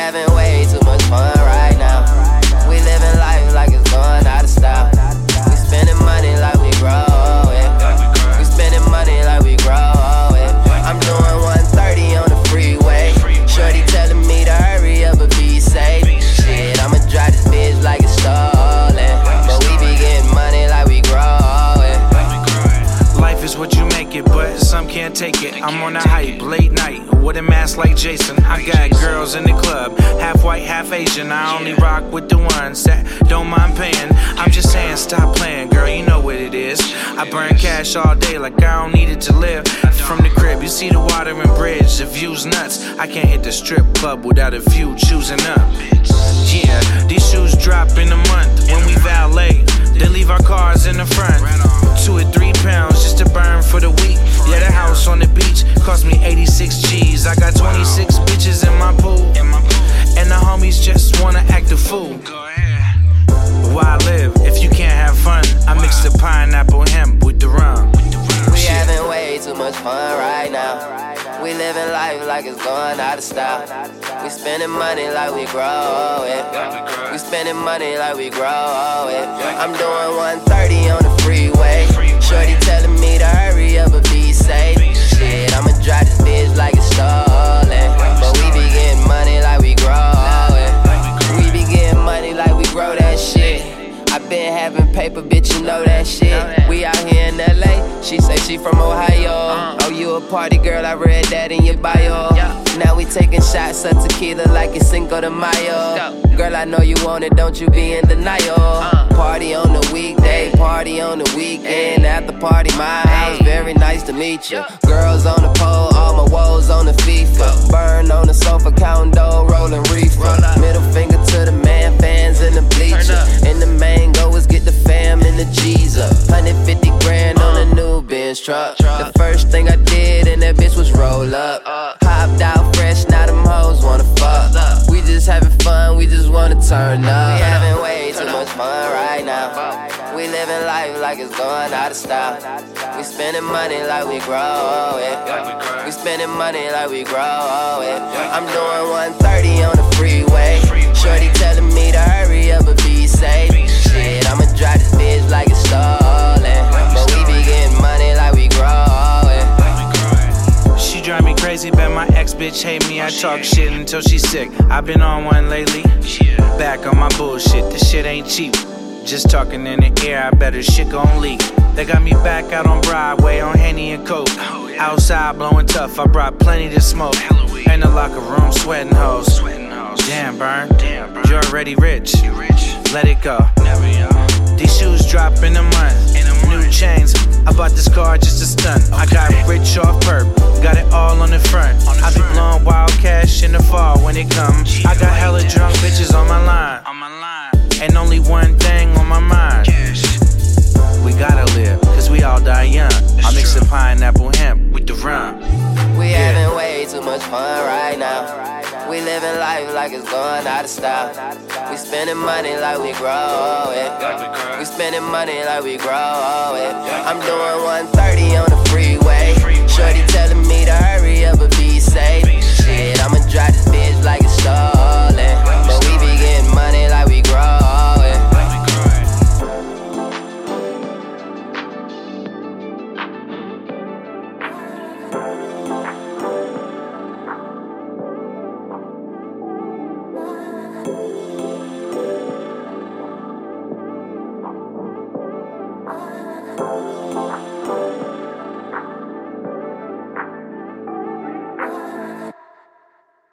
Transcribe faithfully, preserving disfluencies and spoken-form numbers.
having way too much fun right now. We living life like it's going out of style. We spending money like we grow it. We spending money like we grow it. I'm doing one thirty on the freeway. Shorty telling me to hurry up and be safe. Shit, I'ma drive this bitch like it's stolen. But we be getting money like we grow it. Life is what you make it, but some can't take it. I'm on a hype, late night, with a mask like Jason. I got girls in the club, half white, half Asian. I only rock with the ones that don't mind paying. I'm just saying, stop playing, girl, you know what it is. I burn cash all day like I don't need it to live. From the crib, you see the water and bridge, the view's nuts. I can't hit the strip club without a view choosing up. Yeah, these shoes drop in a month when we valet. They leave our cars in the front. Two or three pounds just to burn for the week. Yeah, the house on the beach cost me eighty-six G's. I got twenty-six bitches in my pool, and the homies just wanna act a fool. Why live if you can't have fun? I mix the pineapple hemp with the rum. We having way too much fun right now. We living life like it's going out of style. We spending money like we grow it. We spending money like we grow it. I'm doing one thirty on the freeway. Shorty telling me to hurry up and be safe. Shit, I'ma drive this bitch like it's stolen. But we be getting money like we grow it. We be getting money like we grow that shit. I been having paper, bitch, you know that shit. We out here in L A, she say she from Ohio. Oh, you a party girl, I read that in your bio. Now we taking shots of tequila like it's Cinco de Mayo. Girl, I know you want it, don't you be in denial. Party on the weekday, party on the weekend. At the party, my house, very nice to meet you. Girls on the pole, all my woes on the FIFA. Burn on the sofa, counting dough, rolling reefer. Middle finger to the man, fans in the bleacher. In the main goers, get the fam in the G's up. one hundred fifty grand on a new Benz truck. The first thing I did in that bitch was roll up. Hopped out fresh, now them hoes wanna fuck. We just having fun, we just wanna turn up. We having way too much fun right now. We living life like it's going out of style. We spending money like we grow it. We spending money like we grow it. I'm doing one thirty on the freeway. Shorty telling me to hurry up and be safe. Shit, I'ma drive this bitch like it's stolen. But we be getting money like we grow it. She drive me crazy, bet my ex-bitch hate me. I talk shit until she's sick. I've been on one lately. Back on my bullshit, this shit ain't cheap. Just talking in the air, I bet her shit gon' leak. They got me back out on Broadway on Henny and Coke. Outside blowing tough, I brought plenty to smoke. In the locker room, sweating hoes. Damn, Burn, you already rich. Let it go. These shoes drop in a month. New chains, I bought this car just to stunt. I got rich off perp, got it all on the front. I be blowing wild cash in the fall when it comes. I got hella drunk bitches on my line, and only one thing on my mind. We gotta live, cause we all die young. I mix the pineapple hemp with the rum. We having way too much fun right now. We living life like it's going out of style. We spending money like we grow it. We spending money like we grow it. I'm doing one thirty on the freeway. Shorty telling me to hurry up and be safe. Shit, I'ma drive this bitch like it's stolen.